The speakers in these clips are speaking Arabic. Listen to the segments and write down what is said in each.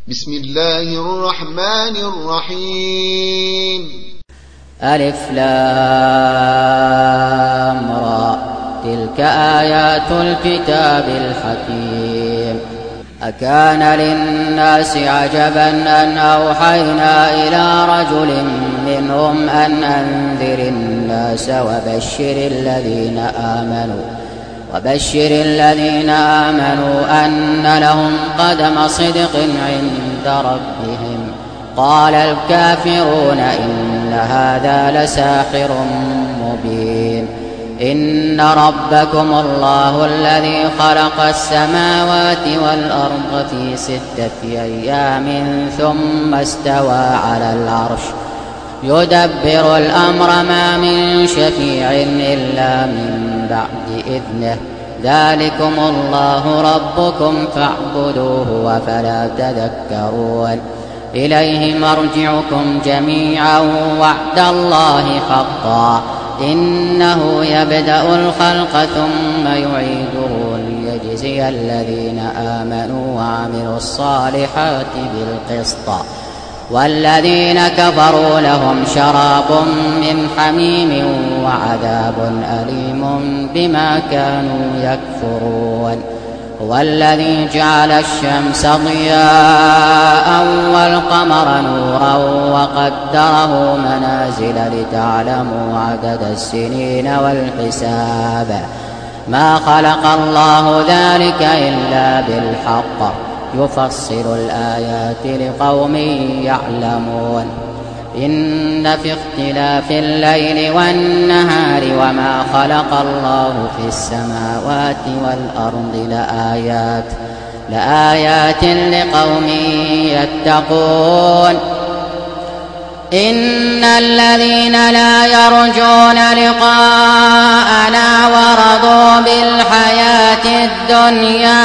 بسم الله الرحمن الرحيم. ألف لام را، تلك آيات الكتاب الحكيم. أكان للناس عجبا أن أوحينا إلى رجل منهم أن أنذر الناس وبشر الذين آمنوا أن لهم قدم صدق عند ربهم. قال الكافرون إن هذا لساحر مبين. إن ربكم الله الذي خلق السماوات والأرض في 6 أيام ثم استوى على العرش يدبر الأمر ما من شفيع إلا من بعد إذنه. ذلكم الله ربكم فاعبدوه وفلا تذكرون. إليه مرجعكم جميعا وعد الله حقا. إنه يبدأ الخلق ثم يعيده ليجزي الذين آمنوا وعملوا الصالحات بالقسط. والذين كفروا لهم شراب من حميم وعذاب أليم بما كانوا يكفرون. والذي جعل الشمس ضياء والقمر نورا وقدره منازل لتعلموا عدد السنين والحساب. ما خلق الله ذلك إلا بالحق يفصل الآيات لقوم يعلمون. إن في اختلاف الليل والنهار وما خلق الله في السماوات والأرض لآيات لقوم يتقون. إن الذين لا يرجون لقاءنا ورضوا بالحياة الدنيا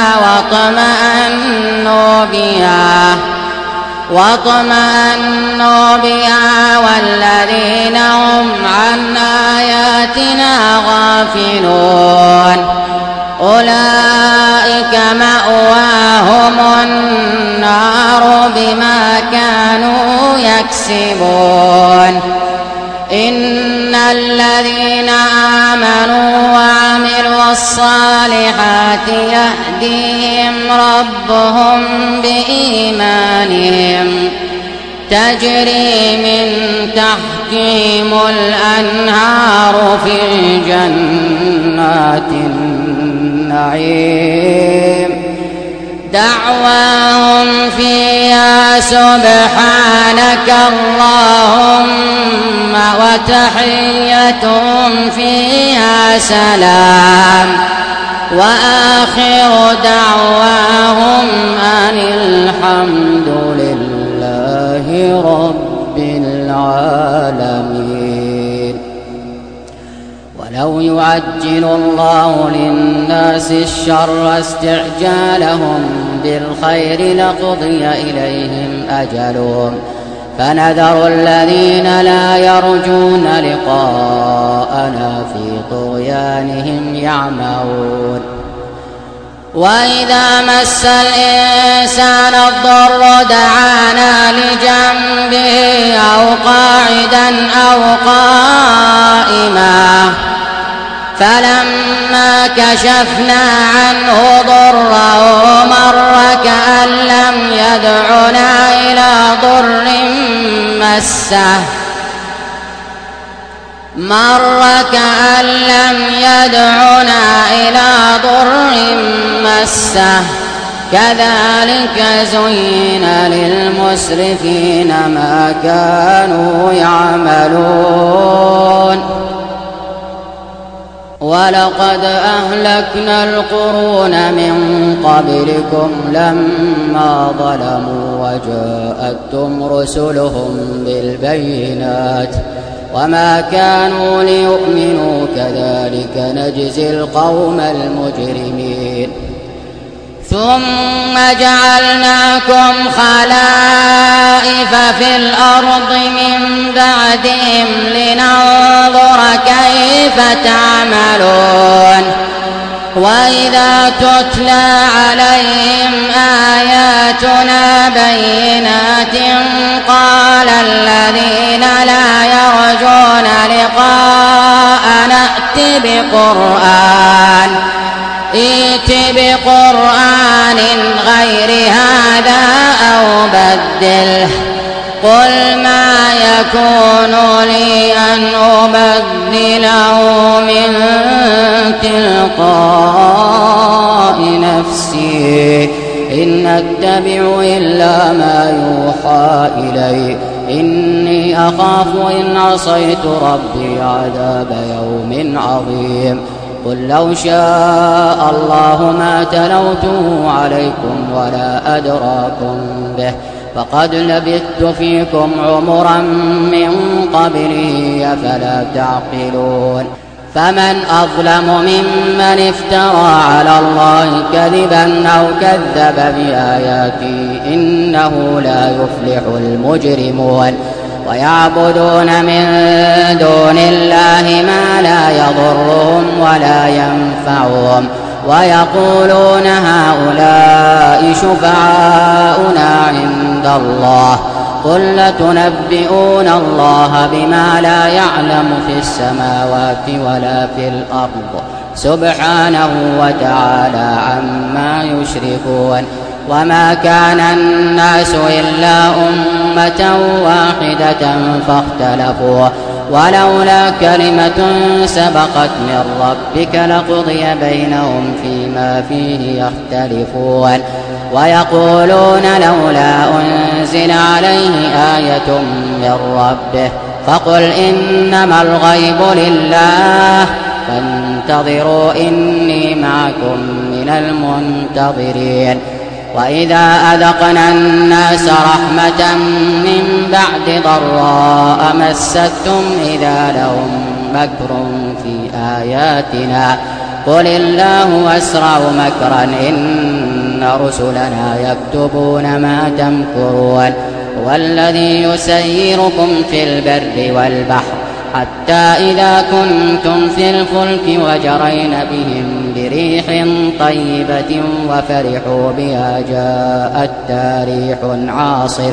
واطمأنوا بها والذين هم عن آياتنا غافلون أولئك مأواهم النار بما كانوا يكسبون. إن الذين آمنوا وعملوا الصالحات يهديهم ربهم بإيمانهم تجري من تحتهم الأنهار في جنات النعيم. دعواهم فيها سبحانك اللهم وتحيتهم فيها سلام. وآخر دعواهم أن الحمد لله رب العالمين. ولو يعجل الله للناس الشر استعجالهم بالخير لقضي إليهم أجلهم فنذر الذين لا يرجون لقاءنا في طغيانهم يعمهون. وإذا مس الإنسان الضر دعانا لجنبه أو قاعدا أو قائما فلما كشفنا عنه ضره مر كأن لم يدعنا إلى ضر مسه كذلك زين للمسرفين ما كانوا يعملون. ولقد أهلكنا القرون من قبلكم لما ظلموا وجاءتهم رسلهم بالبينات وما كانوا ليؤمنوا كذلك نجزي القوم المجرمين. ثم جعلناكم خلائف في الأرض من بعدهم لننظر كيف تعملون. وإذا تتلى عليهم آياتنا بينات بينات قال الذين لا يرجون لقاءنا ائت بقرآن غير هذا أو بدله قل ما يكون لي أن أبدله من تلقاء نفسي إن أتبع إلا ما يوحى إلي إني أخاف إن عصيت ربي عذاب يوم عظيم قل لو شاء الله ما تلوته عليكم ولا أدراكم به فقد لبثت فيكم عمرا من قبله أفلا تعقلون فمن أظلم ممن افترى على الله كذبا أو كذب بآياته إنه لا يفلح المجرمون ويعبدون من دون الله ما لا يضرهم ولا ينفعهم ويقولون هؤلاء شفعاؤنا عند الله قل لتنبئون الله بما لا يعلم في السماوات ولا في الأرض سبحانه وتعالى عما يشركون وما كان الناس إلا أمة واحدة فاختلفوا ولولا كلمة سبقت من ربك لقضي بينهم فيما فيه يختلفون ويقولون لولا أنزل عليه آية من ربه فقل إنما الغيب لله فانتظروا إني معكم من المنتظرين وإذا أذقنا الناس رحمة من بعد ضراء مستهم إذا لهم مكر في آياتنا قل الله أسرع مكرا إن رسلنا يكتبون ما تمكرون هو الذي يسيركم في البر والبحر حتى إذا كنتم في الفلك وجرين بهم بريح طيبة وفرحوا بها جاءتها ريح عاصف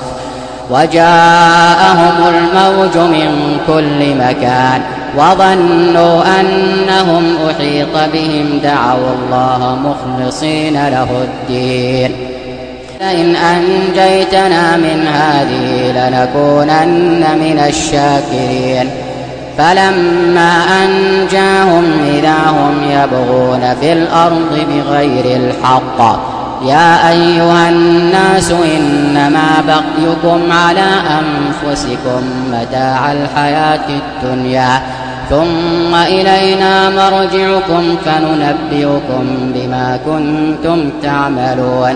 وجاءهم الموج من كل مكان وظنوا أنهم أحيط بهم دعوا الله مخلصين له الدين لئن أنجيتنا من هذه لنكونن من الشاكرين فلما أنجاهم إذا هم يبغون في الأرض بغير الحق يا أيها الناس إنما بغيكم على أنفسكم متاع الحياة الدنيا ثم إلينا مرجعكم فننبئكم بما كنتم تعملون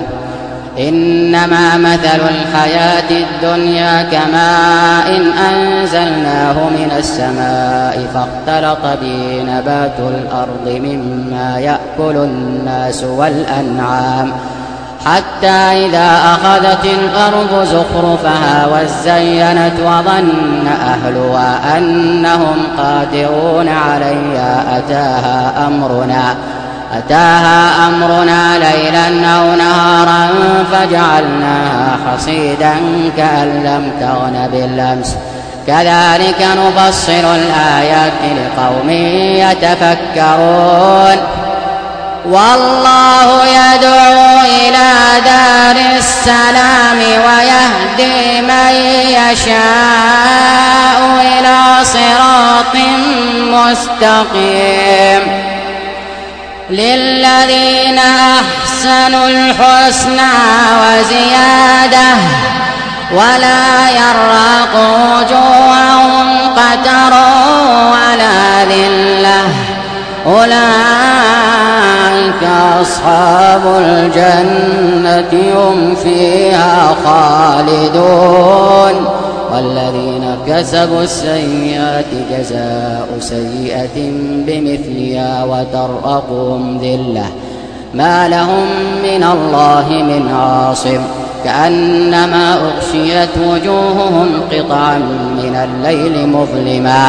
إنما مثل الحياة الدنيا كماء أنزلناه من السماء فاختلط به نبات الأرض مما يأكل الناس والأنعام حتى إذا أخذت الأرض زخرفها وزينت وظن أهلها أنهم قادرون عليها أتاها أمرنا ليلا أو نهارا فجعلناها حصيدا كأن لم تغن بالأمس كذلك نفصل الآيات لقوم يتفكرون والله يدعو إلى دار السلام ويهدي من يشاء إلى صراط مستقيم للذين أحسنوا الحسنى وزيادة ولا يرهق وجوههم قتر ولا ذلة أولئك أصحاب الجنة هم فيها خالدون والذين كسبوا السيئات جزاء سيئة بمثلها وترهقهم ذلة ما لهم من الله من عاصم كأنما أغشيت وجوههم قطعا من الليل مظلما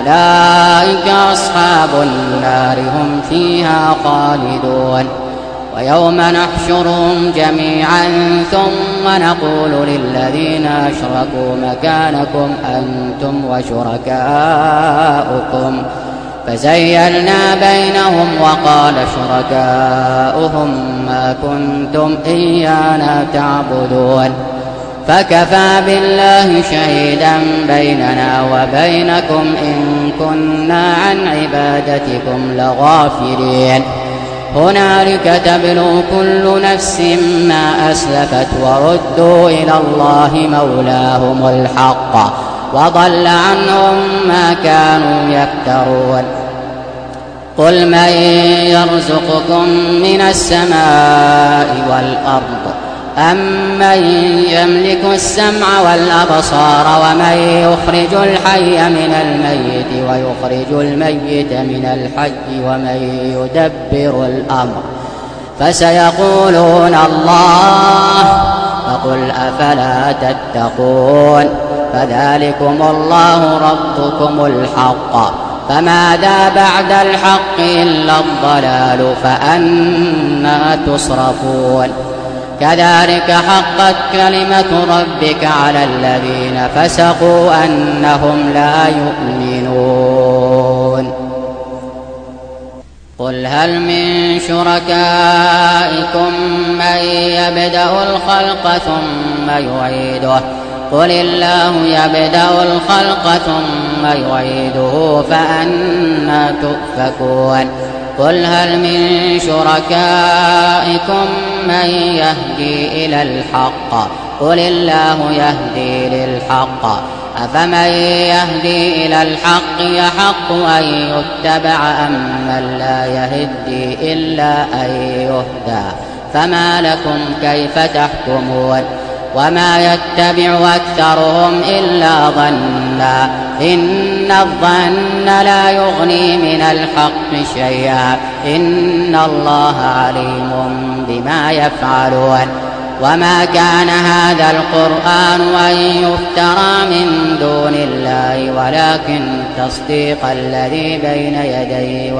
أولئك أصحاب النار هم فيها خالدون ويوم نحشرهم جميعا ثم نقول للذين أشركوا مكانكم أنتم وشركاؤكم فزيلنا بينهم وقال شركاؤهم ما كنتم إيانا تعبدون فكفى بالله شهيدا بيننا وبينكم إن كنا عن عبادتكم لغافلين هنالك تبلو كل نفس ما أسلفت وردوا إلى الله مولاهم الحق وضل عنهم ما كانوا يفترون قل من يرزقكم من السماء والأرض أمن يملك السمع والأبصار ومن يخرج الحي من الميت ويخرج الميت من الحي ومن يدبر الأمر فسيقولون الله فقل أفلا تتقون فذلكم الله ربكم الحق فماذا بعد الحق إلا الضلال فأنى تصرفون كذلك حقت كلمة ربك على الذين فسقوا أنهم لا يؤمنون قل هل من شركائكم من يبدأ الخلق ثم يعيده قل الله يبدأ الخلق ثم يعيده فأنى تؤفكون قل هل من شركائكم من يهدي إلى الحق قل الله يهدي للحق أفمن يهدي إلى الحق يحق أن يتبع أم من لا يهدي إلا أن يهدى فما لكم كيف تحكمون وما يتبع أكثرهم إلا ظنا إن الظن لا يغني من الحق شيئا إن الله عليم بما يفعلون وما كان هذا القرآن أن يفترى من دون الله ولكن تصديق الذي بين يديه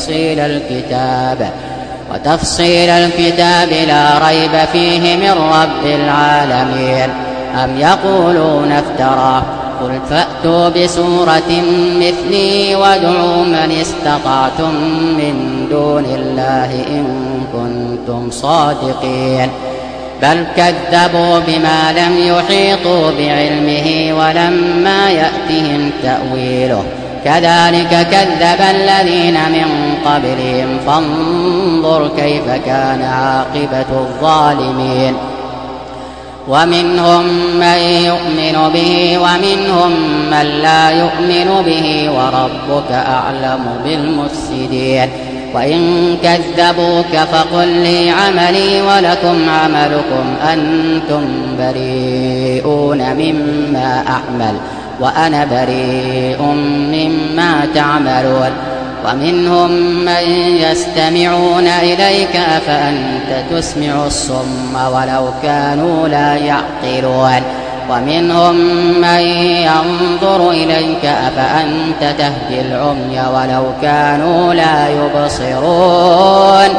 وتفصيل الكتاب لا ريب فيه من رب العالمين أم يقولون افتراه قل فأتوا بسورة مثله وادعوا من استطعتم من دون الله إن كنتم صادقين بل كذبوا بما لم يحيطوا بعلمه ولما يأتهم تأويله كذلك كذب الذين من قبلهم فانظر كيف كان عاقبة الظالمين ومنهم من يؤمن به ومنهم من لا يؤمن به وربك أعلم بالمفسدين وإن كذبوك فقل لي عملي ولكم عملكم أنتم بريئون مما أعمل وأنا بريء مما تعملون ومنهم من يستمعون إليك أفأنت تسمع الصم ولو كانوا لا يعقلون ومنهم من ينظر إليك أفأنت تهدي العمي ولو كانوا لا يبصرون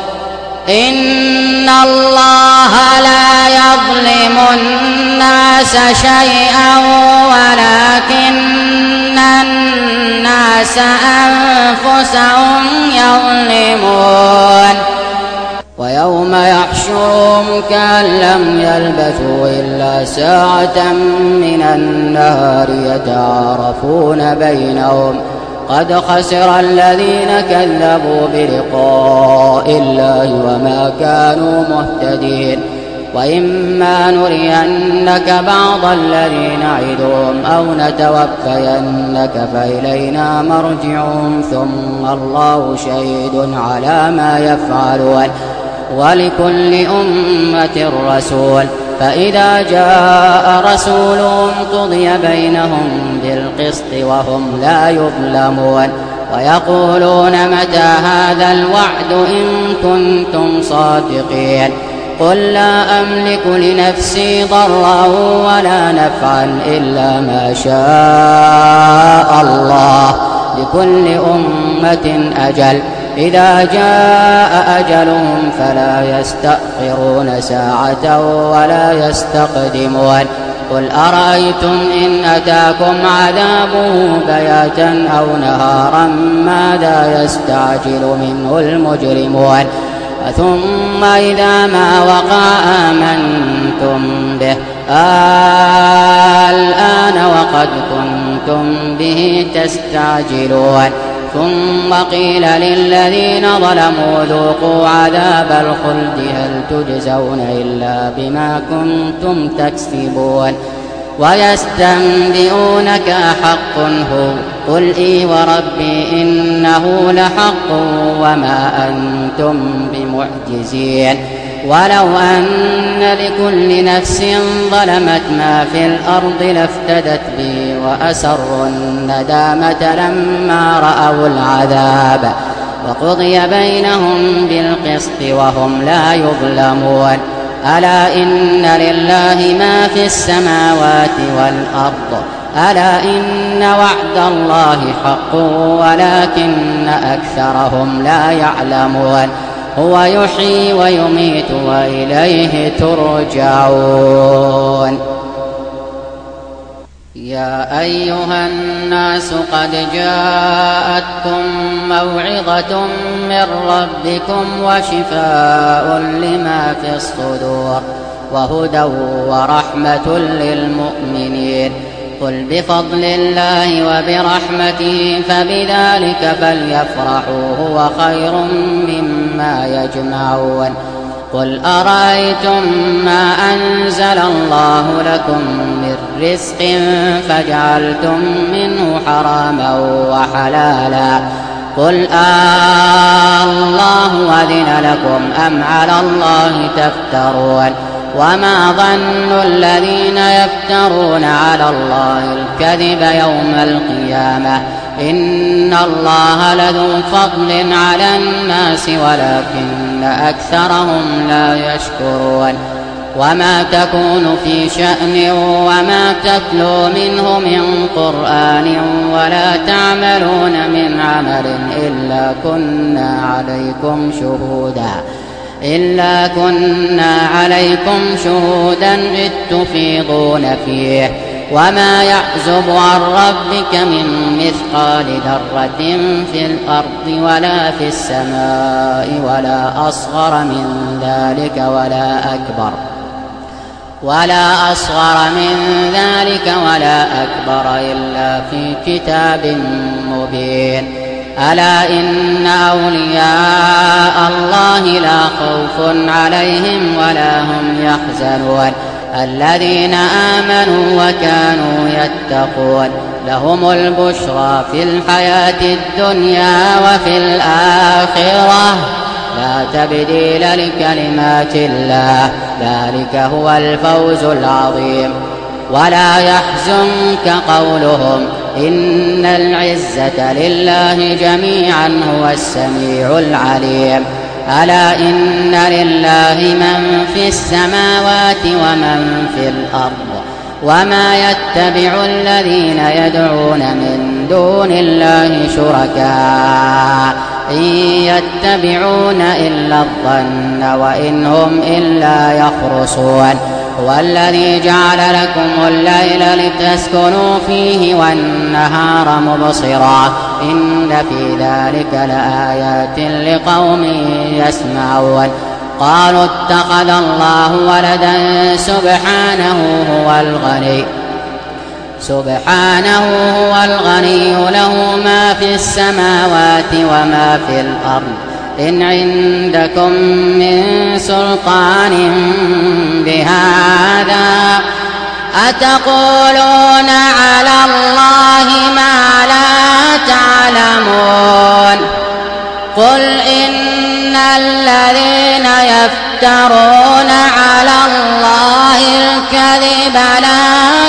إن الله لا يظلم الناس شيئا ولكن الناس أنفسهم يظلمون ويوم يحشرهم كأن لم يلبثوا إلا ساعة من النهار يتعارفون بينهم قد خسر الذين كذبوا بلقاء الله وما كانوا مهتدين وإما نرينك بعض الذي نعدهم أو نتوفينك فإلينا مرجعهم ثم الله شهيد على ما يفعلون ولكل أمة رسول فإذا جاء رسولهم قضي بينهم بالقسط وهم لا يظلمون ويقولون متى هذا الوعد إن كنتم صادقين قل لا أملك لنفسي ضرا ولا نفعا إلا ما شاء الله لكل أمة أجل إذا جاء أجلهم فلا يستأخرون ساعة ولا يستقدمون قل أرأيتم إن أتاكم عذابه بياتا أو نهارا ماذا يستعجل منه المجرمون ثم إذا ما وقع آمنتم به الآن وقد كنتم به تستعجلون ثم قيل للذين ظلموا ذوقوا عذاب الخلد هل تجزون إلا بما كنتم تكسبون ويستنبئونك أحق هو قل إي وربي إنه لحق وما أنتم بمعجزين ولو أن لكل نفس ظلمت ما في الأرض لافتدت به وأسروا الندامة لما رأوا العذاب وقضي بينهم بالقسط وهم لا يظلمون ألا إن لله ما في السماوات والأرض ألا إن وعد الله حق ولكن أكثرهم لا يعلمون هو يحيي ويميت وإليه ترجعون يا أيها الناس قد جاءتكم موعظة من ربكم وشفاء لما في الصدور وهدى ورحمة للمؤمنين قل بفضل الله وبرحمته فبذلك فليفرحوا هو خير مما يجمعون قل أرأيتم ما أنزل الله لكم من رزق فجعلتم منه حراما وحلالا قل الله أذن لكم أم على الله تفترون وما ظن الذين يفترون على الله الكذب يوم القيامة إن الله لذو فضل على الناس ولكن أكثرهم لا يشكرون وما تكون في شأن وما تتلو منه من قرآن ولا تعملون من عمل إلا كنا عليكم شهودا إذ تفيضون فيه وما يعزب عن ربك من مثقال ذرة في الأرض ولا في السماء ولا أصغر من ذلك ولا أكبر إلا في كتاب مبين ألا إن أولياء الله لا خوف عليهم ولا هم يحزنون الذين آمنوا وكانوا يتقون لهم البشرى في الحياة الدنيا وفي الآخرة لا تبديل لكلمات الله ذلك هو الفوز العظيم ولا يحزنك قولهم إن العزة لله جميعا هو السميع العليم ألا إن لله من في السماوات ومن في الأرض وما يتبع الذين يدعون من دون الله شركاء إن يتبعون إلا الظن وإن هم إلا يخرصون هو الذي جعل لكم الليل لتسكنوا فيه والنهار مبصرا إن في ذلك لآيات لقوم يسمعون قالوا اتخذ الله ولدا سبحانه هو الغني له ما في السماوات وما في الأرض إن عندكم من سلطان بهذا أتقولون على الله ما لا تعلمون قل إن الذين يفترون على الله الكذب لا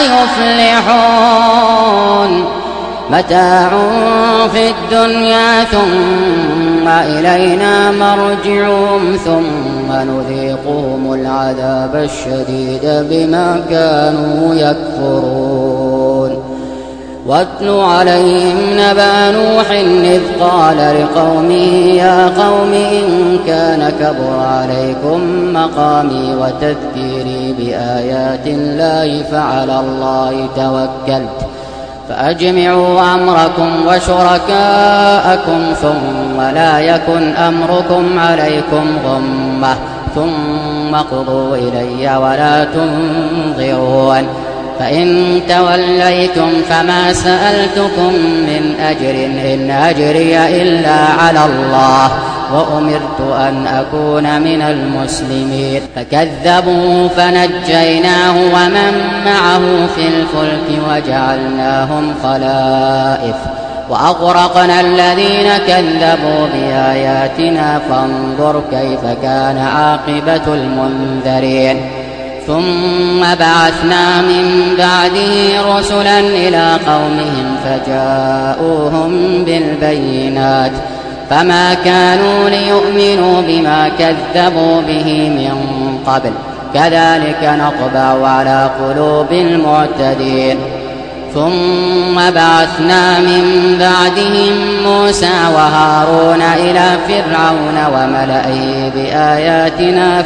يفلحون متاع في الدنيا ثم إلينا مرجعهم ثم نذيقهم العذاب الشديد بما كانوا يكفرون واتل عليهم نبأ نوح إذ قال لقومه يا قوم إن كان كبر عليكم مقامي وتذكيري بآيات الله فعلى الله توكلت فأجمعوا أمركم وشركاءكم ثم لا يكن أمركم عليكم غمة ثم قضوا إلي ولا تنظرون فإن توليتم فما سألتكم من أجر إن أجري إلا على الله وأمرت أن أكون من المسلمين فكذبوا فنجيناه ومن معه في الفلك وجعلناهم خلائف وأغرقنا الذين كذبوا بآياتنا فانظر كيف كان عاقبة المنذرين ثم بعثنا من بعده رسلا إلى قومهم فجاءوهم بالبينات فما كانوا ليؤمنوا بما كذبوا به من قبل كذلك نطبع على قلوب المعتدين ثم بعثنا من بعدهم موسى وهارون إلى فرعون وملئه بآياتنا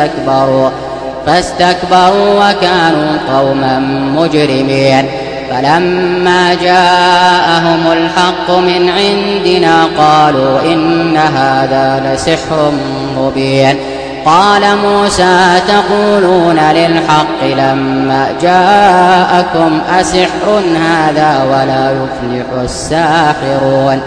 فاستكبروا وكانوا قوما مجرمين فلما جاءهم الحق من عندنا قالوا إن هذا لسحر مبين قال موسى تقولون للحق لما جاءكم أسحر هذا ولا يفلح الساحرون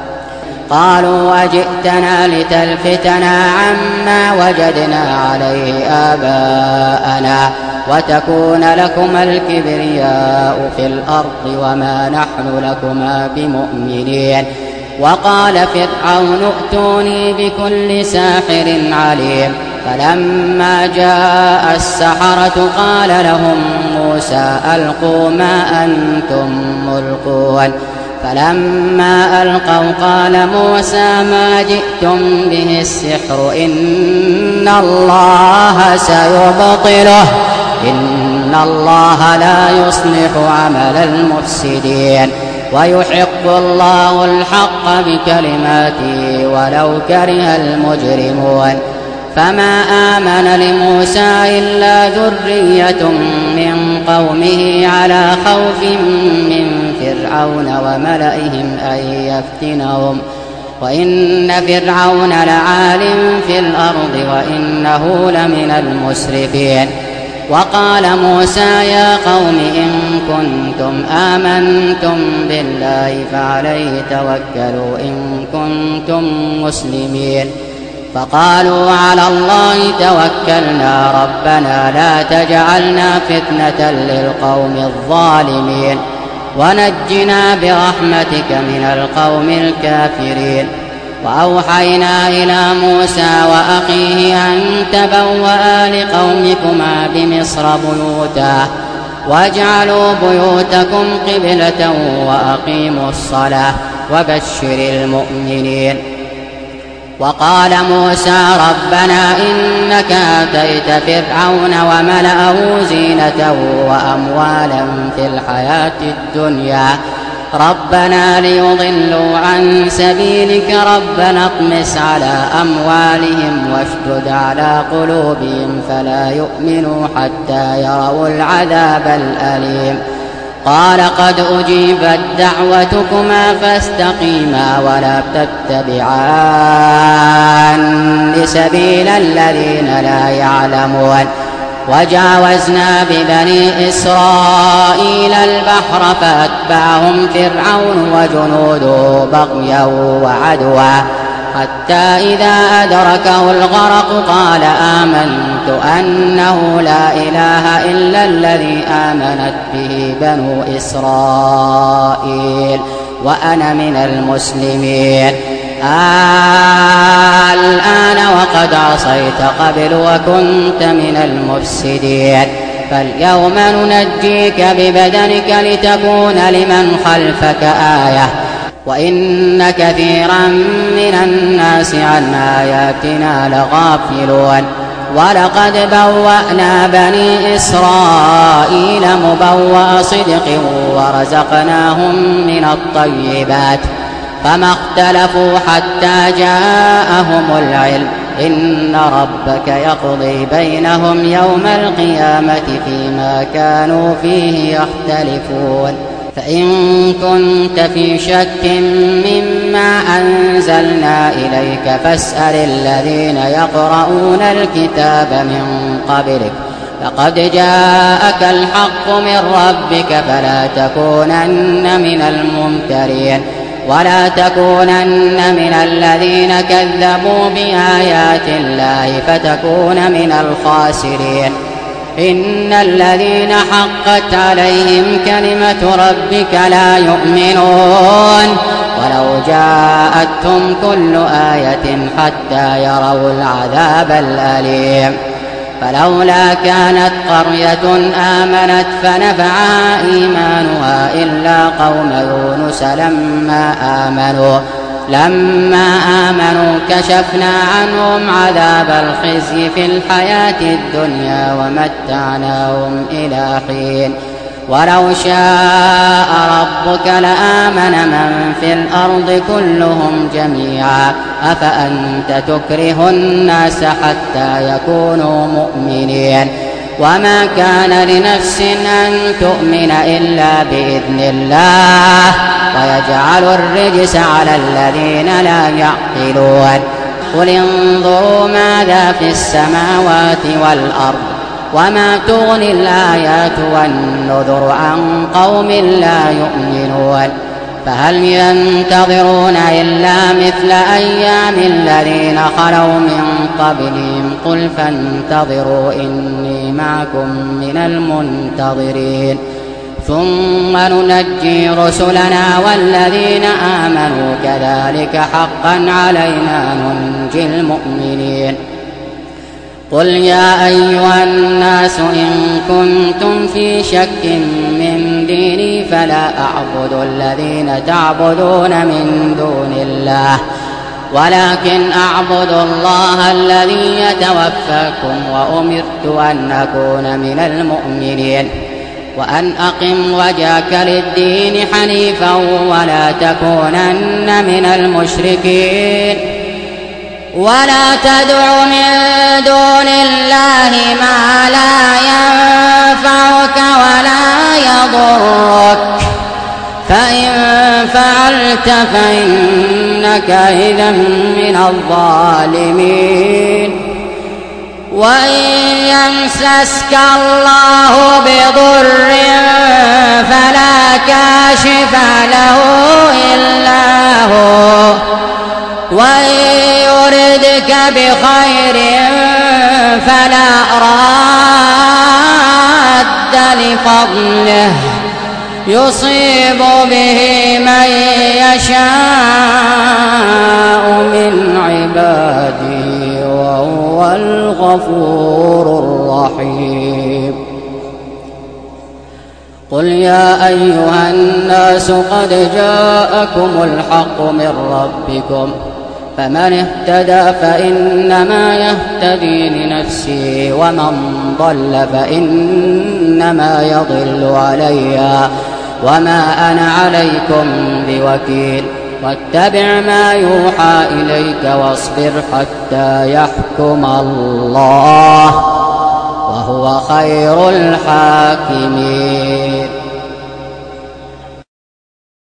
قالوا أجئتنا لتلفتنا عما وجدنا عليه آباءنا وتكون لكما الكبرياء في الأرض وما نحن لكما بمؤمنين وقال فرعون ائتوني بكل ساحر عليم فلما جاء السحرة قال لهم موسى ألقوا ما أنتم ملقون فلما ألقوا قال موسى ما جئتم به السحر إن الله سيبطله إن الله لا يصلح عمل المفسدين ويحق الله الحق بكلماته ولو كره المجرمون فما آمن لموسى إلا ذرية من قومه على خوف من فرعون وملئهم أن يفتنهم وإن فرعون لعال في الأرض وإنه لمن المسرفين وقال موسى يا قوم إن كنتم آمنتم بالله فعليه توكلوا إن كنتم مسلمين فقالوا على الله توكلنا ربنا لا تجعلنا فتنة للقوم الظالمين ونجنا برحمتك من القوم الكافرين وأوحينا إلى موسى وأخيه أن تبوأ لقومكما بمصر بيوتا واجعلوا بيوتكم قبلة وأقيموا الصلاة وبشر المؤمنين وقال موسى ربنا إنك آتيت فرعون وملأه زينة وأموالا في الحياة الدنيا ربنا ليضلوا عن سبيلك ربنا اطمس على أموالهم واشدد على قلوبهم فلا يؤمنوا حتى يروا العذاب الأليم قال قد أجيبت دعوتكما فاستقيما ولا تتبعان سبيل الذين لا يعلمون وجاوزنا ببني إسرائيل البحر فأتبعهم فرعون وجنوده بغيا وعدوا حتى إذا أدركه الغرق قال آمنت أنه لا إله إلا الذي آمنت به بنو إسرائيل وأنا من المسلمين الآن وقد عصيت قبل وكنت من المفسدين فاليوم ننجيك ببدنك لتكون لمن خلفك آية وإن كثيرا من الناس عن آياتنا لغافلون ولقد بوأنا بني إسرائيل مبوأ صدق ورزقناهم من الطيبات فما اختلفوا حتى جاءهم العلم إن ربك يقضي بينهم يوم القيامة فيما كانوا فيه يختلفون فإن كنت في شك مما أنزلنا إليك فاسأل الذين يقرؤون الكتاب من قبلك فقد جاءك الحق من ربك فلا تكونن من الممترين ولا تكونن من الذين كذبوا بآيات الله فتكون من الخاسرين إن الذين حقت عليهم كلمة ربك لا يؤمنون ولو جاءتهم كل آية حتى يروا العذاب الأليم فلولا كانت قرية آمنت فنفعها إيمانها إلا قوم يونس لما آمنوا كشفنا عنهم عذاب الخزي في الحياة الدنيا ومتعناهم إلى حين ولو شاء ربك لآمن من في الأرض كلهم جميعا أفأنت تكره الناس حتى يكونوا مؤمنين وما كان لنفس أن تؤمن إلا بإذن الله ويجعل الرجس على الذين لا يعقلون قل انظروا ماذا في السماوات والأرض وما تغني الآيات والنذر عن قوم لا يؤمنون فهل ينتظرون إلا مثل أيام الذين خلوا من قبلهم قل فانتظروا إني معكم من المنتظرين ثم ننجي رسلنا والذين آمنوا كذلك حقا علينا ننجي المؤمنين قل يا أيها الناس إن كنتم في شك من ديني فلا أعبد الذين تعبدون من دون الله ولكن أعبد الله الذي يتوفاكم وأمرت أن أكون من المؤمنين وأن أقم وجهك للدين حنيفا ولا تكونن من المشركين ولا تدع من دون الله ما لا ينفعك ولا يضرك فإن فعلت فإنك إذا من الظالمين وإن يمسسك الله بضر فلا كاشف له إلا هو وإن يردك بخير فلا راد لفضله يصيب به من يشاء من عباده وهو الغفور الرحيم قل يا أيها الناس قد جاءكم الحق من ربكم فمن اهتدى فإنما يهتدي لنفسه ومن ضل فإنما يضل عليها وما أنا عليكم بوكيل واتبع ما يوحى إليك واصبر حتى يحكم الله وهو خير الحاكمين